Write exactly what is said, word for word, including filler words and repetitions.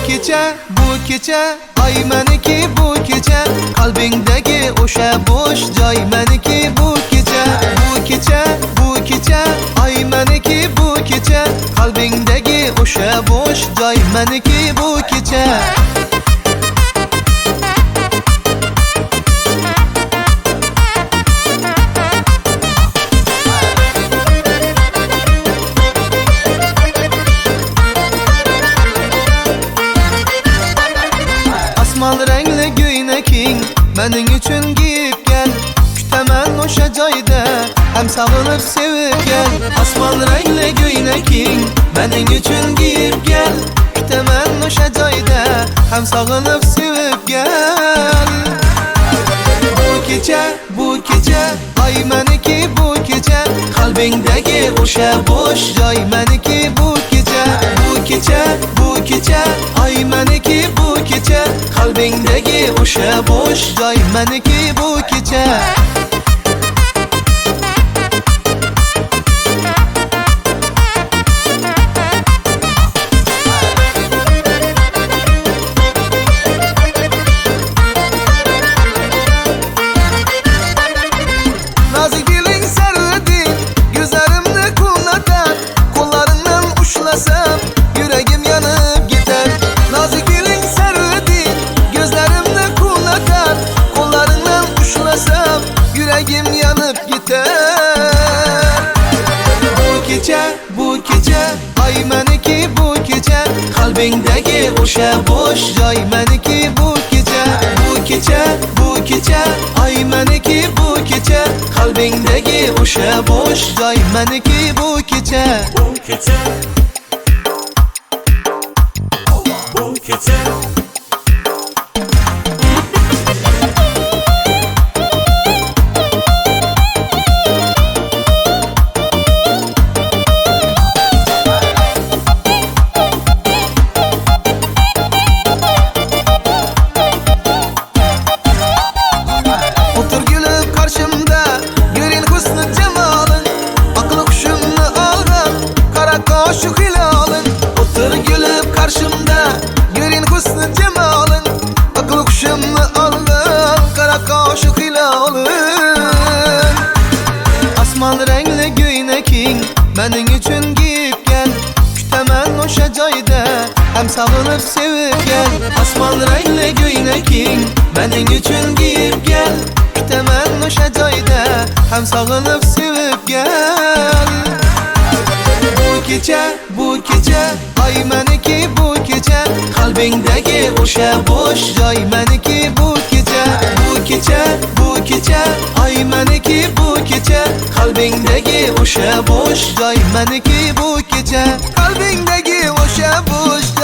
kecha, bu kecha, ay meniki bu kecha, qalbingdagi o'sha bo'sh joy meniki bu kecha. Bu kecha, bu kecha, ay meniki bu kecha, qalbingdagi o'sha bo'sh joy meniki bu kecha. Asmal rengli göğneking mening uchun giyib gel, kutaman o'sha joyda ham sog'inib sevib gel. Asmal rengli göğneking mening uchun giyib gel, kutaman o'sha joyda ham sog'inib sevib gel. Bu kecha, bu kecha, ay meniki bu kecha, qalbingdagi o'sha bo'sh joy meniki bu kecha. Bu kecha, bu kecha, ay meniki bu kecha, qalbingdagi o'sha bo'sh joy meniki bu kecha. Nazik diling sarlading, gözlerimni quvnatar, qo'llaringdan ushlasam yuragim yonib ketar. Nazik diling sarlading, gözlerimni quvnatar, qo'llaringdan ushlasam yuragim yonib ketar. Bu kecha, bu kecha, ay meniki bu kecha, qalbingdagi o'sha bo'sh joy meniki bu kecha. Bu kecha, bu kecha, ay meniki bu kecha, qalbingdagi o'sha bo'sh joy meniki bu kecha. Bu kecha, bu kecha. Otur gülüp karşımda, görün husnu cemalın, aklı huşumnu algan, kara kaşık hilalın. Otur gülüp karşımda, görün husnu cemalın, aklı huşumnu algan, kara kaşık hilalın. Asmal rengli göğneking mening uchun giyib gel, kutaman o'sha joyda ham sog'inib sevib gel. Asmal rengli göğneking mening uchun giyib gel, kutaman o'sha joyda ham sog'inib sevib gel. Bu kecha, bu kecha, ay meniki bu kecha, qalbingdagi o'sha bo'sh joy meniki bu kecha. Bu kecha, bu kecha, ay meniki bu kecha, qalbingdagi o'sha bo'sh joy meniki bu kecha. Qalbingdagi o'sha bo'sh